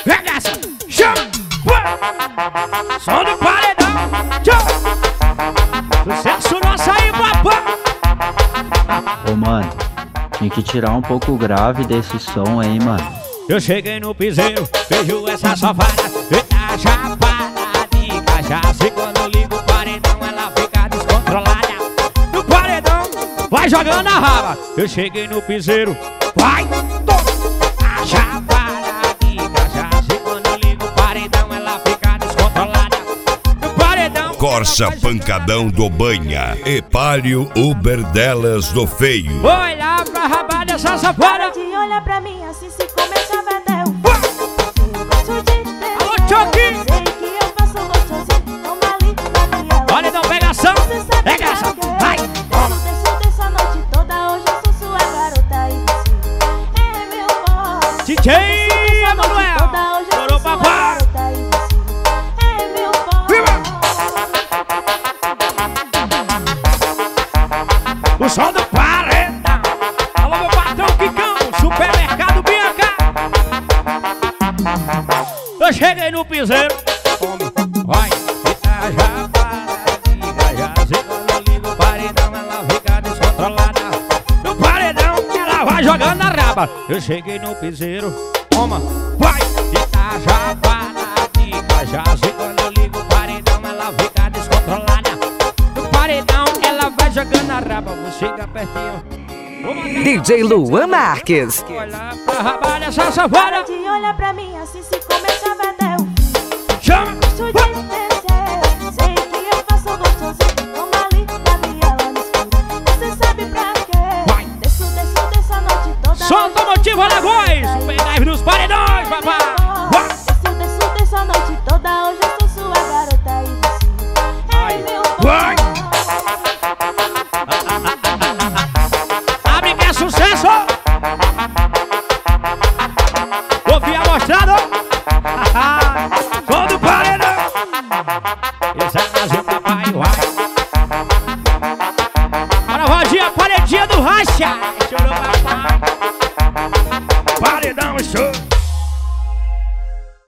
regaça, chama, som do paredão, tchau. Sucesso nosso aí, papai. Ô mano, tem que tirar um pouco o grave desse som aí, mano. Eu cheguei no piseiro, vejo essa safada, tá chapada de cachaça. E quando eu ligo o paredão, ela fica descontrolada. No paredão, vai jogando a raba. Eu cheguei no piseiro, vai, tá chapada de cachaça. E quando eu ligo o paredão, ela fica descontrolada. No paredão, Corsa Pancadão do Banha, Epálio Uber delas do Feio. vou olhar pra raba dessa safada. De olhar pra mim assim se começa a vender o eu gosto de ter. Alô, Choque! Sei que eu faço gostosinho, toma ali, Gabriela. Olha, não pegação, Você sabe pegação, pra quê? vai, toma. Dessa noite toda, hoje eu sou sua garota e você é meu boss. DJ Dessa noite Emanuel, toda, hoje eu chorou sou sua papai. garota e você é meu boss. O som do paredão. Alô, meu patrão Kikão, supermercado Bianca. Eu cheguei no piseiro, vai, fica já para de cachaça. E quando eu ligo o paredão, ela fica descontrolada. No paredão, ela vai jogando na raba. Eu cheguei no piseiro, toma, vai, fica já para de cachaça. E quando eu ligo o paredão, ela fica descontrolada. No paredão, ela vai jogando na raba. Vou chegar pertinho. DJ Luan Marques. Olha pra raba dessa safada. De olhar pra mim assim se começa a vender o Chama! gosto de ter. Sei que eu faço gostosinho, toma ali, Gabriela no escuro. Você sabe pra Vai. quê? Desço dessa noite toda. Solta o motivo na voz! O pendrive nos paredões, papai! Desço dessa noite toda, hoje eu sou sua garota e você Vai. é meu Vai. boss. Abre que é sucesso! Ouvi amostrado! Som do paredão! Esse é mais um papai, Bora, rodinha, paredinha do racha! Chorou papai! Paredão, show!